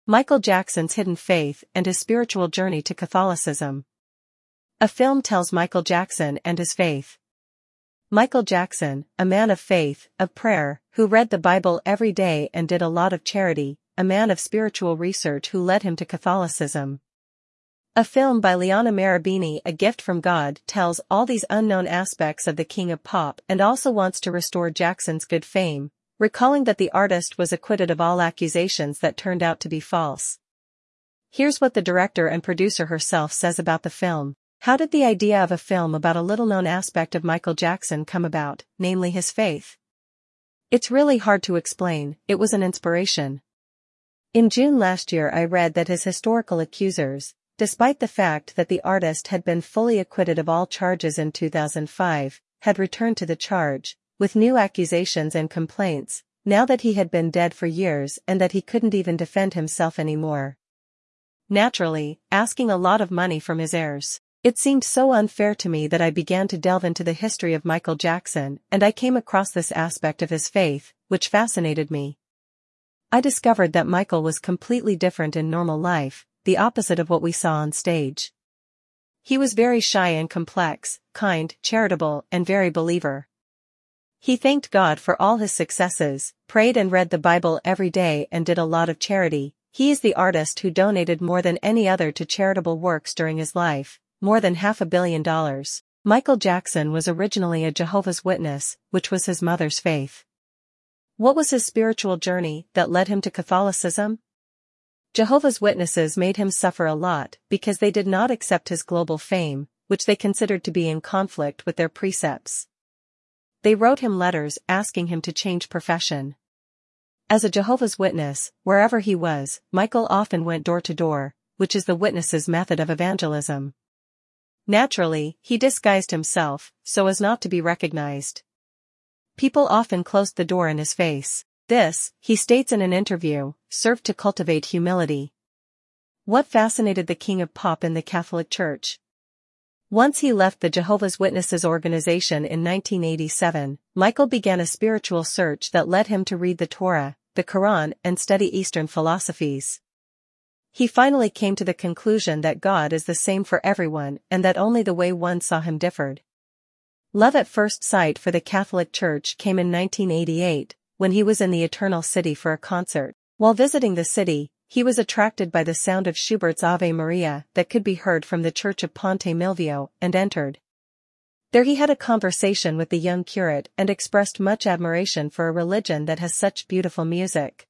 Michael Jackson's hidden faith and his spiritual journey to Catholicism. A film tells Michael Jackson and his faith. Michael Jackson, a man of faith, of prayer, who read the Bible every day and did a lot of charity, a man of spiritual research who led him to Catholicism. A film by Liana Marabini, A Gift from God, tells all these unknown aspects of the king of pop and also wants to restore Jackson's good fame, recalling that the artist was acquitted of all accusations that turned out to be false. Here's what the director and producer herself says about the film. How did the idea of a film about a little-known aspect of Michael Jackson come about, namely his faith? It's really hard to explain. It was an inspiration. In June last year I read that his historical accusers, despite the fact that the artist had been fully acquitted of all charges in 2005, had returned to the charge, with new accusations and complaints, now that he had been dead for years and that he couldn't even defend himself anymore. Naturally, asking a lot of money from his heirs. It seemed so unfair to me that I began to delve into the history of Michael Jackson, and I came across this aspect of his faith, which fascinated me. I discovered that Michael was completely different in normal life, the opposite of what we saw on stage. He was very shy and complex, kind, charitable, and very believer. He thanked God for all his successes, prayed and read the Bible every day and did a lot of charity. He is the artist who donated more than any other to charitable works during his life, more than $500 million. Michael Jackson was originally a Jehovah's Witness, which was his mother's faith. What was his spiritual journey that led him to Catholicism? Jehovah's Witnesses made him suffer a lot because they did not accept his global fame, which they considered to be in conflict with their precepts. They wrote him letters asking him to change profession. As a Jehovah's Witness, wherever he was, Michael often went door to door, which is the witnesses' method of evangelism. Naturally, he disguised himself, so as not to be recognized. People often closed the door in his face. This, he states in an interview, served to cultivate humility. What fascinated the king of pop in the Catholic Church? Once he left the Jehovah's Witnesses organization in 1987, Michael began a spiritual search that led him to read the Torah, the Quran, and study Eastern philosophies. He finally came to the conclusion that God is the same for everyone and that only the way one saw him differed. Love at first sight for the Catholic Church came in 1988, when he was in the Eternal City for a concert. While visiting the city, he was attracted by the sound of Schubert's Ave Maria that could be heard from the church of Ponte Milvio and entered. There he had a conversation with the young curate and expressed much admiration for a religion that has such beautiful music.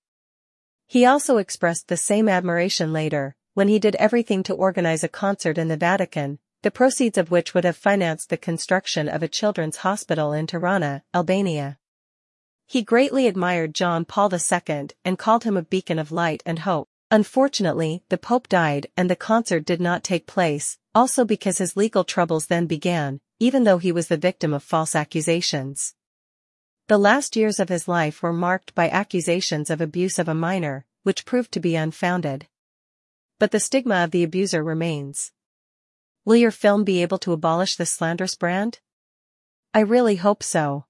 He also expressed the same admiration later, when he did everything to organize a concert in the Vatican, the proceeds of which would have financed the construction of a children's hospital in Tirana, Albania. He greatly admired John Paul II and called him a beacon of light and hope. Unfortunately, the Pope died and the concert did not take place, also because his legal troubles then began, even though he was the victim of false accusations. The last years of his life were marked by accusations of abuse of a minor, which proved to be unfounded. But the stigma of the abuser remains. Will your film be able to abolish this slanderous brand? I really hope so.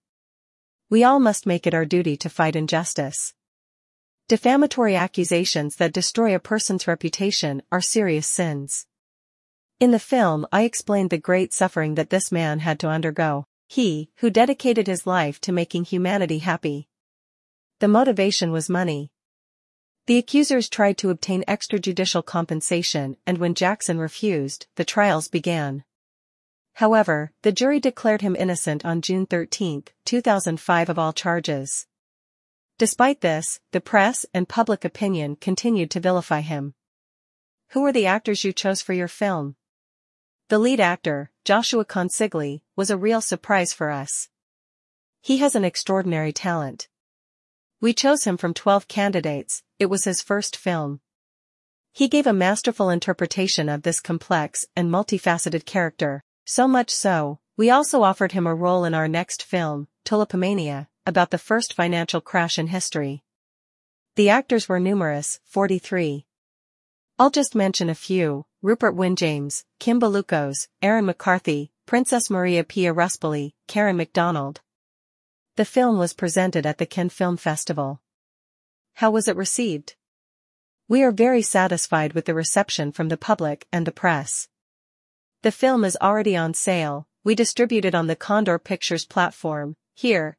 We all must make it our duty to fight injustice. Defamatory accusations that destroy a person's reputation are serious sins. In the film I explained the great suffering that this man had to undergo. He, who dedicated his life to making humanity happy. The motivation was money. The accusers tried to obtain extrajudicial compensation, and when Jackson refused, the trials began. However, the jury declared him innocent on June 13, 2005 of all charges. Despite this, the press and public opinion continued to vilify him. Who were the actors you chose for your film? The lead actor, Joshua Consigli, was a real surprise for us. He has an extraordinary talent. We chose him from 12 candidates. It was his first film. He gave a masterful interpretation of this complex and multifaceted character. So much so, we also offered him a role in our next film, Tulipomania, about the first financial crash in history. The actors were numerous, 43. I'll just mention a few: Rupert Wynne-James, Kim Belucos, Aaron McCarthy, Princess Maria Pia Ruspoli, Karen MacDonald. The film was presented at the Cannes Film Festival. How was it received? We are very satisfied with the reception from the public and the press. The film is already on sale. We distribute it on the Condor Pictures platform. Here,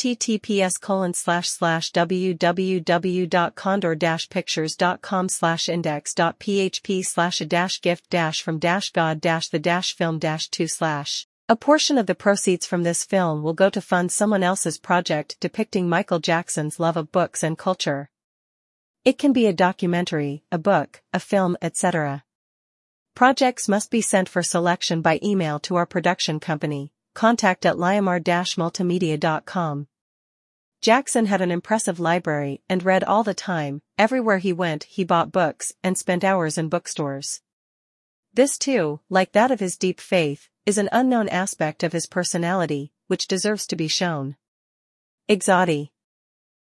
https://www.condor-pictures.com/index.php/a-gift-from-god-the-film-2/. A portion of the proceeds from this film will go to fund someone else's project depicting Michael Jackson's love of books and culture. It can be a documentary, a book, a film, etc. Projects must be sent for selection by email to our production company, contact@liamar-multimedia.com. Jackson had an impressive library and read all the time. Everywhere he went he bought books and spent hours in bookstores. This too, like that of his deep faith, is an unknown aspect of his personality, which deserves to be shown. Exotti.